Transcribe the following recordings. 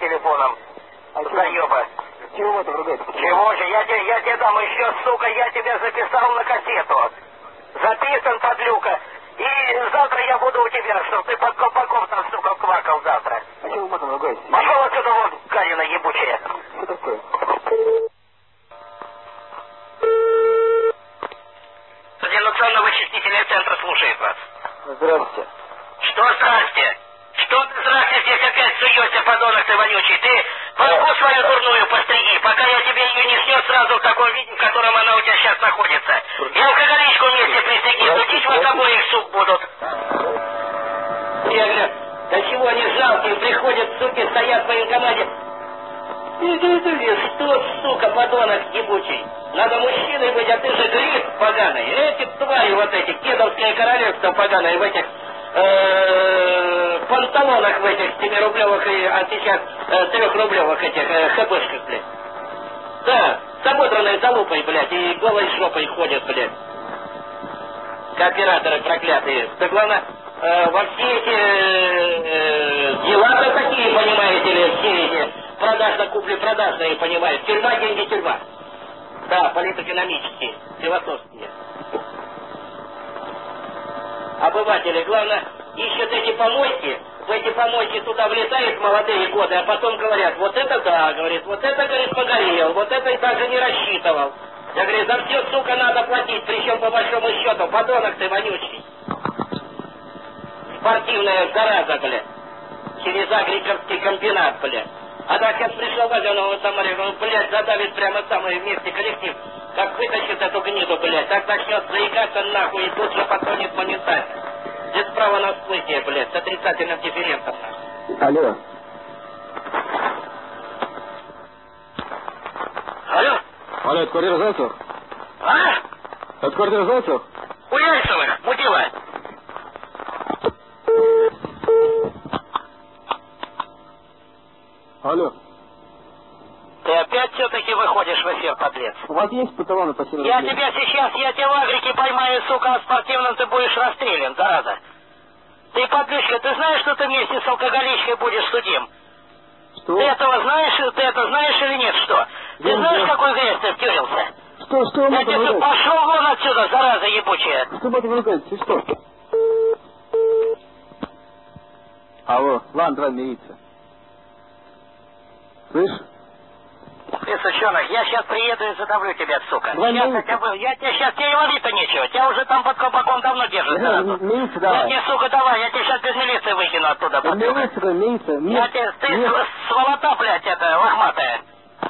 телефоном. Заеба. Чего вы там ругаетесь? Чего же? Я тебе дам еще, сука, я тебя записал на кассету. Записан, подлюка. И завтра я буду у тебя, чтоб ты под колпаком там, сука, квакал завтра. А чего вы матом ругаетесь? Пошел отсюда, вон, гадина ебучая. Что такое? Координационно-вычислительный центр слушает вас. Здравствуйте. Что здрасте? Что ты здрасте здесь опять суешься, подонок ты вонючий? Ты башку свою дурную постриги, пока я тебе ее не снес сразу в таком виде, в котором она у тебя сейчас находится. И алкоголичку вместе пристриги, судить вас обоих, сук, будут. Я говорю, до чего они жалкие, приходят, суки, стоят в военкомате. Что, сука, подонок ебучий? Надо мужчиной быть, а ты же гриб поганый. Эти твари вот эти, кедовское королевство поганое в этих панталонах в этих 7-рублевых, а сейчас 3-рублевых этих хэпышках, блядь. Да, с ободранной залупой, блядь, и голой жопой ходят, блядь. Кооператоры проклятые. Да главное, во все эти дела-то такие, понимаете ли, все эти продажно-купли-продажные, понимаете. Тюрьма, деньги, тюрьма. Да, политэкономические, философские. Обыватели, главное, ищут эти помойки, в эти помойки туда влетают молодые годы, а потом говорят, вот это да, говорит, вот это, говорит, погорел, вот это и даже не рассчитывал. Я говорю, за все, сука, надо платить, причем по большому счету, подонок ты вонючий. Спортивная зараза, бля, через агриковский комбинат, бля. А так сейчас пришел Ваганову Самарию, он, блядь, задавит прямо самое вместе коллектив. Как вытащит эту гниду, блядь, так начнет заикаться нахуй и тут же потонет моментально. Без права на всплытие, блядь, с отрицательным дифференцем. Алло. Алло? Алло, это квартира Зайцев? А? Это квартира Зайцев? У Яйцевых, мудила. Алло. Ты опять все-таки выходишь в эфир, подлец? У вас есть патроны по 7 рублей? Я тебя сейчас, я тебя в Агрике поймаю, сука, а спортивным ты будешь расстрелян, зараза. Ты, подлючка, ты знаешь, что ты вместе с алкоголичкой будешь судим? Что? Ты этого знаешь, ты это знаешь или нет, что? Ты знаешь, какой грязь ты втюрился? Что вы Я матом тебе ругаетесь? пошел вон отсюда, зараза ебучая. Что вы матом ругаетесь? Что? Алло, ладно, давай мириться. Слышь? Ты, сучонок, я сейчас приеду и задавлю тебя, сука. Давай Сейчас мириться. я тебе сейчас, тебе и ловить-то нечего. Тебя уже там под колпаком давно держат сразу. Мириться Я давай. тебе, сука, давай, я тебя сейчас без милиции выкину оттуда, подлюка. Мириться, говорю, мириться. Я тебе, ты сволота, блядь, это, лохматая.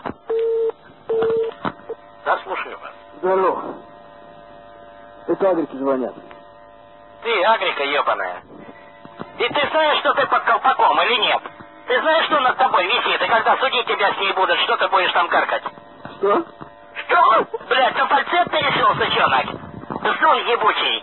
Да, слушаю вас. Здорово. Это Агрики звонят. Ты, Агрика ебаная. И ты знаешь, что ты под колпаком или нет? Ты знаешь, что над тобой висит, и когда судить тебя с ней будут, что ты будешь там каркать? Что? Что? Блядь, на фальцет ты решил, сучонок? Зун ебучий.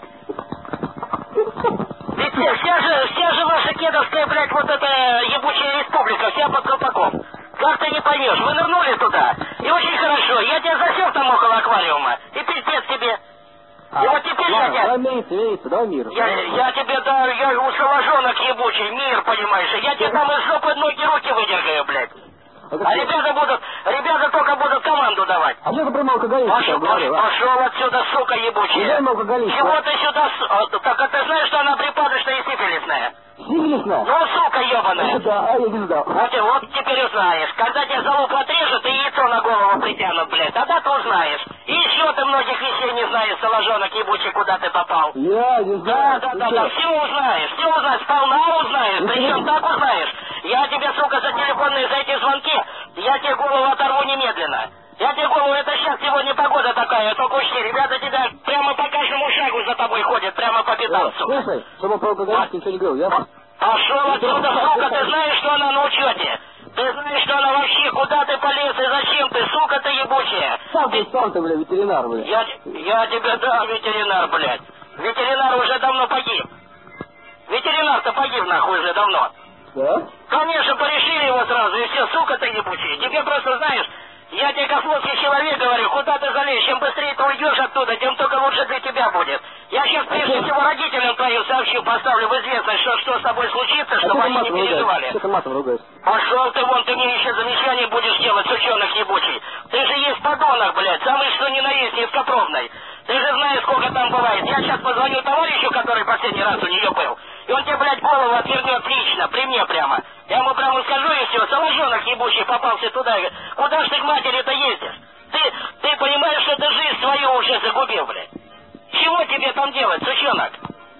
Ведь вся же ваша кедовская, блядь, вот эта ебучая республика, вся под колпаком. Как ты не поймешь, мы нырнули туда, и очень хорошо, я тебя засел там около аквариума, и пиздец тебе. И вот теперь ладно, я давай мириться, давай мир. Я тебе, да, я усоложонок ебучий, мир, понимаешь, я тебе там из жопы ноги руки выдергаю, блядь. А ребята только будут команду давать. А что ты прямо алкоголичка говорил, а? Пошел отсюда, сука ебучая. Не алкоголичка. Чего ты сюда, так а ты знаешь, что она припадочная и сифилисная? Сифилисная? Ну, сука ебаная. Да, а я не знал. Вот теперь узнаешь. Когда тебе залуп отрежут и яйцо на голову притянут, блядь, тогда ты узнаешь. И еще ты многих вещей не знаешь, соложонок ебучий, куда ты попал. Я не знаю. Да, все узнаешь, сполна узнаешь, причем так узнаешь. Я тебе, сука, за телефонные, за эти звонки, я тебе голову оторву немедленно. Я тебе голову, это сейчас сегодня погода такая, только учти, ребята тебя прямо по каждому шагу за тобой ходят, прямо по пятам, сука. Слушай, чтобы про алкоголичку ничего не говорил, ясно? Пошел отсюда, сука, ты знаешь, что она на учете? Ты знаешь, что она вообще, куда ты полез и зачем ты, сука ты ебучая? Сам ты, бля, ветеринар, бля. Я тебе, да, ветеринар, блядь. Ветеринар уже давно погиб. Ветеринар-то погиб, нахуй, уже давно. Да? Конечно, порешили его сразу, и все, сука ты ебучая. Тебе просто, знаешь, я тебе как флотский человек говорю, куда ты залезешь, чем быстрее ты уйдешь оттуда, тем только лучше для тебя будет. Я сейчас прежде всего родителям твоим сообщу, поставлю в известность, что с тобой случится, чтобы они не переживали. Что ты матом ругаешь? Пошел ты вон, ты мне еще замечание будешь делать, сучонок ебучий. Ты же есть подонок, блядь, самый что ни на есть, низкопробный. Ты же знаешь, сколько там бывает. Я сейчас позвоню товарищу, который последний раз у нее был, и он тебе, блядь, голову отвернет лично, при мне прямо. Я ему прямо скажу, и все, соловьенок ебучий попался туда. Куда ж ты к матери-то ездишь? Ты понимаешь, что ты жизнь свою уже загубил, блядь? Чего тебе там делать, сучонок?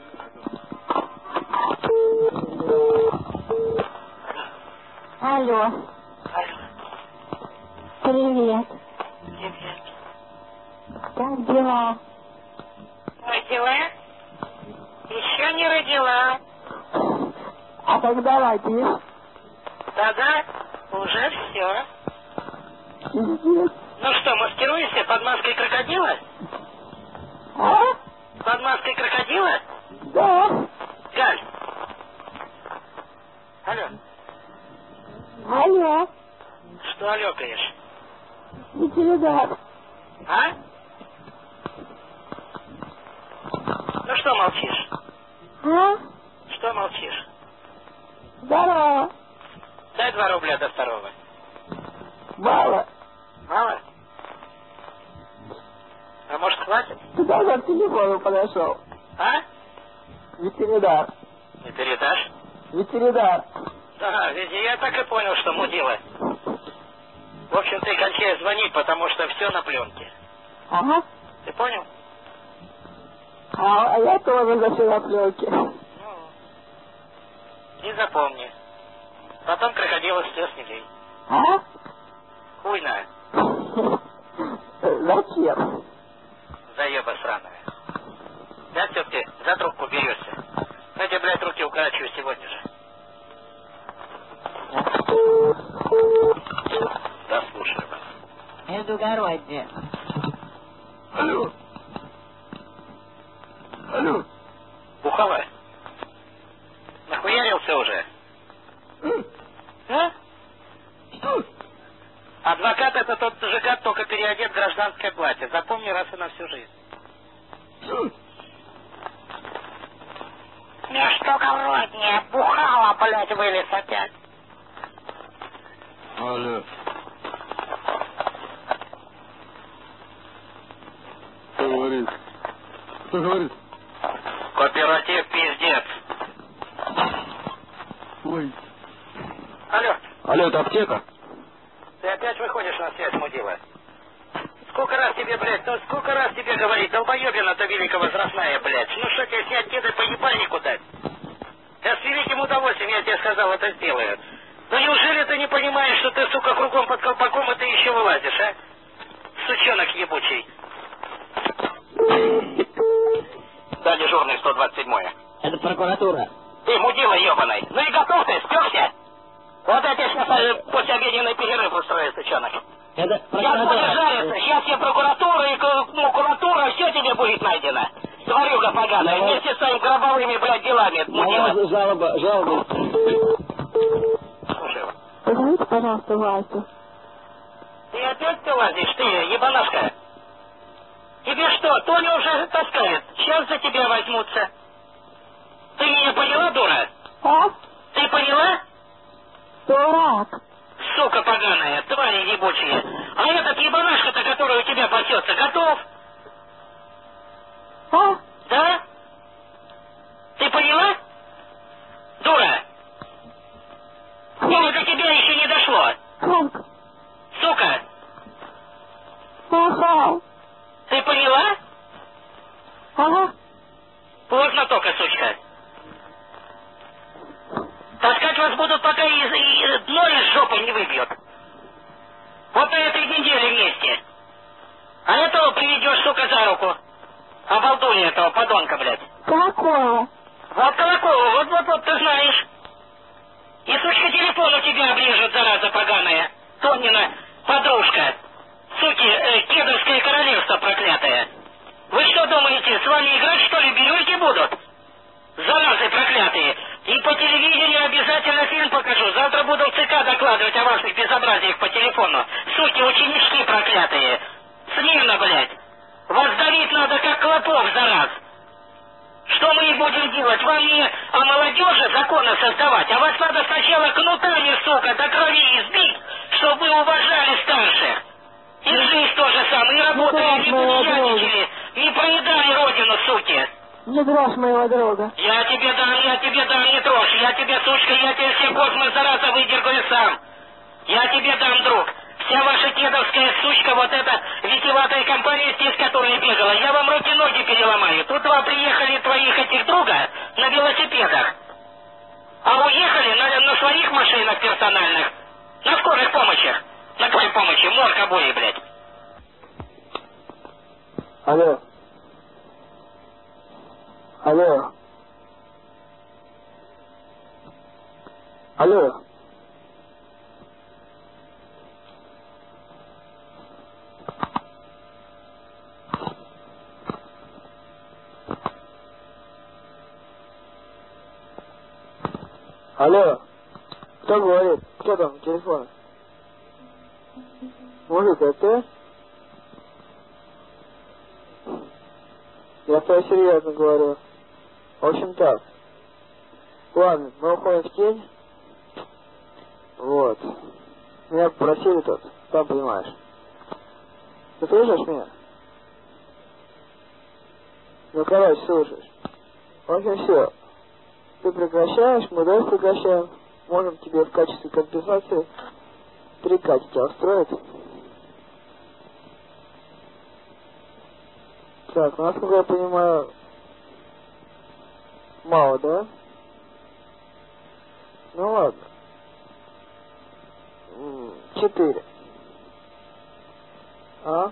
Алло. Алло. Привет. Привет. Как дела? Родила? Еще не родила. А когда родишь? Да-да, уже все. Пиздец. Ну что, маскируешься под маской крокодила? А? Под маской крокодила? Да. Галь. Алло. Алло. Что алёкаешь? Ветеринар. А? Ну что молчишь? А? Что молчишь? Здорово. Дай 2 рубля до 2. Мало. Мало? А может хватит? Ты даже к телефону подошел. А? Ветеринар. Не передашь? Ветеринар. Ага, ведь я так и понял, что мудила. В общем, ты кончай звонить, потому что все на пленке. Ага. Ты понял? А я тоже за все на пленке. Ну, и запомни. Потом крокодила с слез не лей. А? Хуйна, Зачем? заеба сраная. Я все-таки за трубку берешься. Я тебе, блядь, руки укорачиваю сегодня же. Да, слушаю вас. Междугороднее. Алло. Алло. Бухала? Нахуярился уже? А? Что? Адвокат — это тот же гад, только переодет в гражданское платье. Запомни раз и на всю жизнь. Что? Междугороднее, бухала, блядь, вылез опять. Алло. Кто говорит? Кто говорит? Кооператив пиздец. Ой. Алло, Алло, это аптека? ты опять выходишь на связь, мудила? Сколько раз тебе, блядь, ну сколько раз тебе говорить, долбоебина-то великовозрастная, блядь. Ну что тебе снять деда по ебальнику дать? Я с великим удовольствием, я тебе сказал, это сделаю. Ну неужели ты не понимаешь, что ты, сука, кругом под колпаком, и ты еще вылазишь, а? Сучонок ебучий. Да, дежурный 127-е. Это прокуратура. Ты, мудила ебаный, ну и готов ты, спекся? Вот я тебе сейчас после обеденный перерыв устрою, сучонок. Это Сейчас будешь жариться, сейчас все прокуратура и макулатура, все тебе будет найдено. Тварюга поганая, вместе с своими гробовыми, блядь, делами, мудила. Жалоба. Слушай, Позовите, пожалуйста, Васю. ты опять ты лазишь, ты, ебанашка? Тебе что, Тоня уже таскает, сейчас за тебя возьмутся. Ты меня поняла, дура? А? Ты поняла? Дурак. Сука поганая, твари ебучие. А этот ебанашка-то, который у тебя пасется, готов? А? Да? Ты поняла? Дура. Или до тебя еще не дошло? Как? Сука, Ага. ты поняла? Ага. Поздно только, сучка. Таскать вас будут, пока и дно из жопы не выбьет. Вот на этой неделе вместе. А этого приведешь, сука, за руку. Обалдули этого подонка, блядь. Какого? Вот Колокова, вот, ты знаешь. И, сучка, телефон у тебя обрежет, зараза поганая. Тонина подружка. Суки, Кедровское королевство проклятое. Вы что думаете, с вами играть, что ли, бирюльки будут? Заразы проклятые. И по телевидению обязательно фильм покажу. Завтра буду в ЦК докладывать о ваших безобразиях по телефону. Суки, ученички проклятые. Смирно, блядь. Вас давить надо, как клопов, за раз. вам не о молодежи законы создавать, а вас надо сначала кнутами, сука, до крови избить, чтобы вы уважали старших. И жизнь то же самое, и работали, не буяничали, не проедали родину, суки. Не дрожь моего друга. Я тебе дам, не трожь, я тебе, сучка, я тебе все космос зараза выдергаю сам. Я тебе дам, друг. Вся ваша дедовская сучка, вот эта витеватая компания здесь, которая бегала, я вам руки-ноги переломаю. Тут два приехали твоих этих друга на велосипедах, а уехали на своих машинах персональных, на скорых помощях. На какой помощи? Морг обои, блядь. Алло. Алло. Алло. Алло. Кто говорит? Кто там? Телефон? Мужик, это ты? Я то серьезно говорю. В общем так. Ладно, мы уходим в тень. Вот. Меня попросили тут, сам понимаешь. Ты слышишь меня? Ну, короче, слушаешь. В общем, все. Ты прекращаешь, мы дальше прекращаем. Можем тебе в качестве компенсации 3 Кати тебя устроит. Так, насколько я понимаю, мало, да? Ну ладно. 4. А?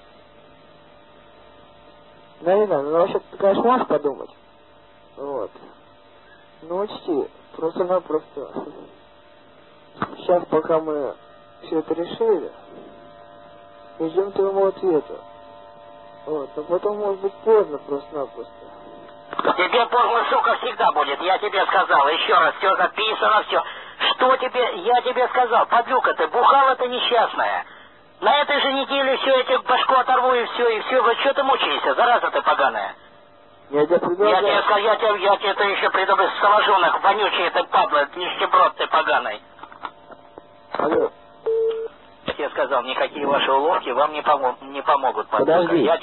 Да не знаю, ну вообще ты, конечно, можешь подумать. Вот. Ну учти, просто-напросто. Сейчас, пока мы все это решили, и ждем твоего ответа. Вот, а потом может быть поздно просто-напросто. Тебе поздно, сука, всегда будет, я тебе сказал, еще раз, все записано, все. Что тебе, я тебе сказал, подлюка ты, бухала ты несчастная. На этой же неделе все, эти башку оторву и все, вот что ты мучаешься, зараза ты поганая. Я тебе предлагаю. Я тебе это еще предлагаю, салажонок, вонючий ты падла, нищеброд ты поганый. Алло. Я тебе сказал, никакие ваши уловки вам не помогут. Подожди. Я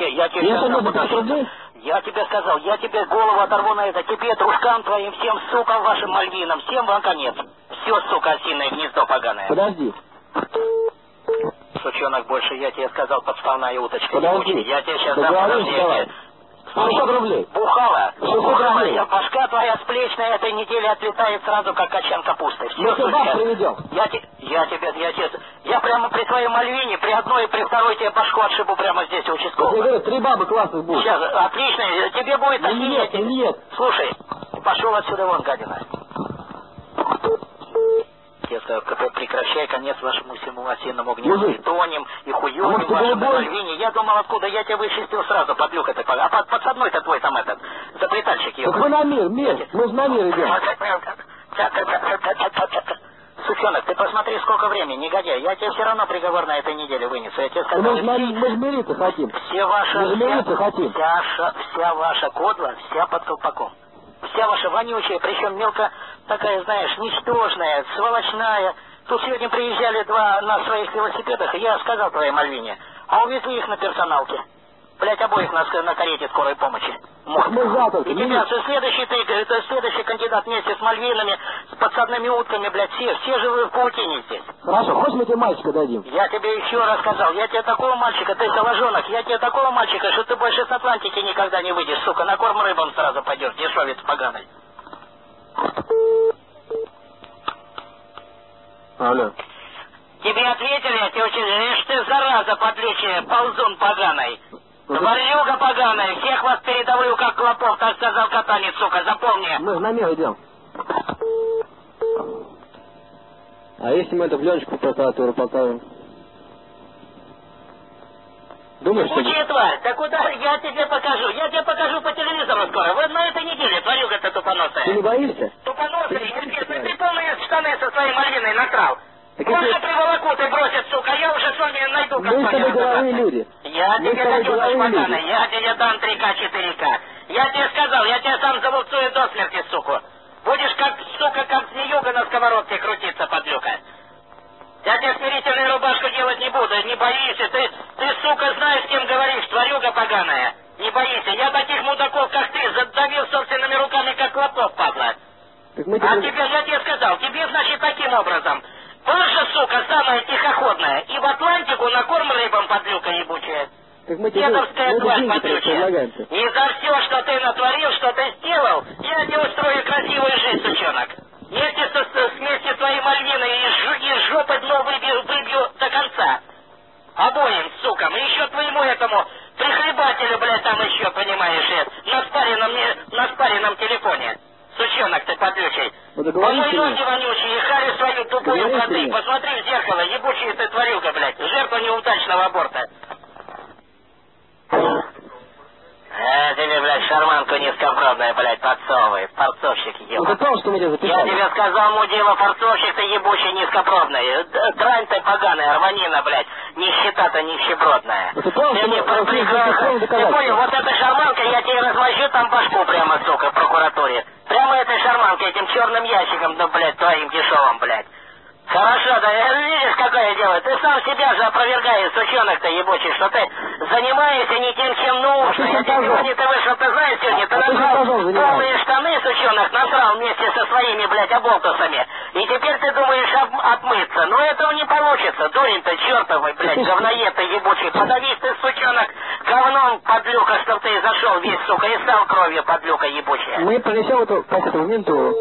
тебе сказал, я тебе голову оторву на это, тебе, дружкам твоим, всем сукам вашим мальвинам, всем вам конец. Все, сука, осиное гнездо поганое. Подожди. Сучонок, больше я тебе сказал, подставная уточка. Подожди. Я тебе сейчас Договорились, давай. 600 рублей. Бухала. 600 рублей. Башка твоя сплечная этой неделе отлетает сразу, как качан капусты. Все, Мы тебя приведем. Я прямо при твоей Мальвине, при одной и при второй тебе башку отшибу прямо здесь у участкового. Я говорю, 3 бабы классных будут. Сейчас, отлично, тебе будет... Нет. Слушай, пошел отсюда вон, гадина. Я сказал, прекращай, конец вашему всему осинному гнезду. И тонем, и хуёвым вашему Мальвине. Я думал, откуда я тебя вычистил сразу, подлюка ты. А подсадной-то твой там этот, запретальщик его. Так мы на мир, мы же на мир идем. Сучонок, ты посмотри, сколько времени, негодяй. Я тебе все равно приговор на этой неделе вынесу. Я тебе сказал, мы же мириться хотим. Вся ваша кодла, вся под колпаком. Вся ваша вонючая, причем мелко такая, знаешь, ничтожная, сволочная. Тут сегодня приезжали 2 на своих велосипедах, и я сказал твоей Мальвине, а увезли их на персоналке. Блять, обоих на карете скорой помощи. И тебя, следующий кандидат вместе с Мальвинами, с подсадными утками, блядь, все живы в паутине здесь. Хорошо, хочешь мы тебе мальчика дадим? Я тебе еще раз сказал, я тебе такого мальчика, ты салажонок, я тебе такого мальчика, что ты больше с Атлантики никогда не выйдешь, сука, на корм рыбам сразу пойдешь, дешевец поганый. Алло. Тебе ответили, я тебе очень... Ишь ты, зараза подлечия, ползун поганый. Тварюга поганая, всех вас передавлю как клопов, так сказал катанец, сука, запомни. Мы на мир идем. А если мы это в Леночку прокуратуру поставим? Думаешь, что... Учи, тварь, да куда? Я тебе покажу по телевизору скоро. Вот на этой неделе, тварюга-то тупоносая. Ты не боишься? Тупоносая, ты полные штаны со своей Мальвиной насрал. Ваши приволоку ты бросят, сука, я уже с вами найду Мы с тобой деловые люди. Я тебе дадёшь, поганый, я тебе дам 3К, 4К. Я тебе сказал, я тебя сам залупцую до смерти, суку. месте крутиться, подлюка. Я тебе смирительную рубашку делать не буду, не боишься. Ты, сука, знаешь, с кем говоришь, тварюга поганая. Не боишься. Я таких мудаков, как ты, задавил собственными руками, как клопов, падла. А тебе, я тебе сказал, тебе, значит, таким образом. Польша, сука, самая тихоходная. И в Атлантику на корм рыбам, подлюка ебучая. Дедовская тварь, подлючая. И за все, что ты натворил, что ты сделал, я тебе устрою красивую жизнь, сучонок. Вместе с твоей Мальвиной из жопы дно выбью до конца. Обоим, сукам. И еще твоему этому прихлебателю, блядь, там еще, понимаешь, на спаренном телефоне. Сучонок ты подлючий. Помой ноги вонючие и харю свою тупую воды. Посмотри в зеркало, ебучий ты тварюга, блядь. Жертва неудачного аборта. Тебе, блядь, шарманку низкопробная, блядь, подсовывает. Форцовщик, ебаный. Я тебе сказал, мудила, форцовщик ты ебучий низкопробный. Дрань ты поганая, рванина, блядь. Нищета-то нищебродная. Ты понял, вот эта шарманка, я тебе размажу там башку прямо, сука, в прокуратуре. Прямо этой шарманкой, этим черным ящиком, да, блядь, твоим дешевым, блядь. Хорошо, да, видишь, какое дело? Ты сам себя же опровергаешь, сучонок-то ебучий, что ты занимаешься не тем, чем нужно. Я тебе сегодня ты вышел, ты знаешь, сегодня ты насрал полные штаны, сучонок, насрал вместе со своими, блядь, оболтусами. И теперь ты думаешь отмыться. Но этого не получится. Дурень-то чертовый, блядь, говноед ты ебучий. Подавись ты, сучонок, говном, подлюка, чтоб ты зашел весь, сука, и стал кровью, подлюка ебучая. Мы принесем эту менту.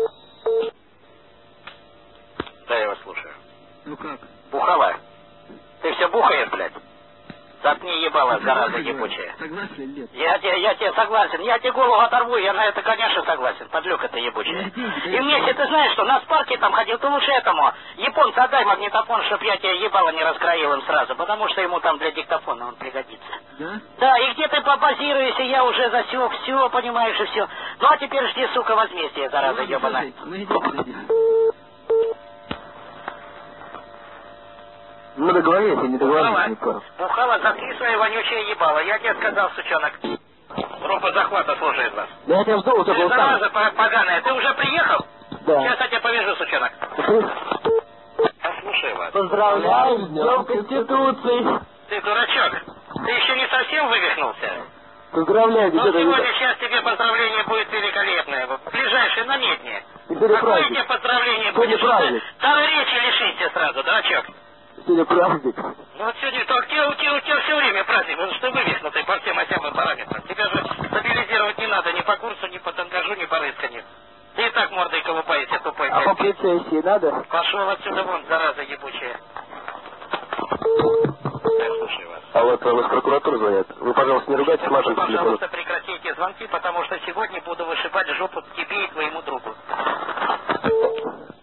Да, я вас слушаю. Ну как? Бухала. Ты все бухаешь, блядь? Заткни ебало, зараза ебучая. Согласен или нет? Я тебе согласен. Я тебе голову оторву, я на это, конечно, согласен. Подлюка ты ебучая. И вместе, ты знаешь, что на спарке там ходил, ты лучше этому японцу отдай магнитофон, чтоб я тебе ебало не раскроил им сразу, потому что ему там для диктофона он пригодится. Да? Да, и где ты побазируешься, я уже засек, все, понимаешь, и все. Ну а теперь жди, сука, возмездие, зараза ебаная. Мы договорились, я не договорились. Бухала, заткни свое вонючее ебало. Я тебе сказал, сучонок. Группа захвата слушает вас. Да я тебя жду, у тебя Ты зараза поганая. Ты уже приехал? Да. Сейчас я тебя повяжу, сучонок. Я слушаю вас. Поздравляю с Днем Конституции. Ты дурачок. Ты еще не совсем вывихнулся? Поздравляю, но сегодня сейчас тебе поздравление будет великолепное. Ближайшее намедни. Какое тебе поздравление будет? Там речи лишите сразу, дурачок. Сегодня праздник. Ну вот сегодня, так у тебя все время праздник, потому что ты вывихнутый по всем осям параметрам. Тебя же стабилизировать не надо ни по курсу, ни по тангажу, ни по рысканию. Ты и так мордой колупаешься, тупой. А по прецессии надо? Пошел отсюда вон, зараза ебучая. Я слушаю вас. А вот вам из прокуратуры звонят. Вы, пожалуйста, не ругайтесь, машем по телефону. Пожалуйста, прекратите звонки, потому что сегодня буду вышибать жопу тебе и твоему другу.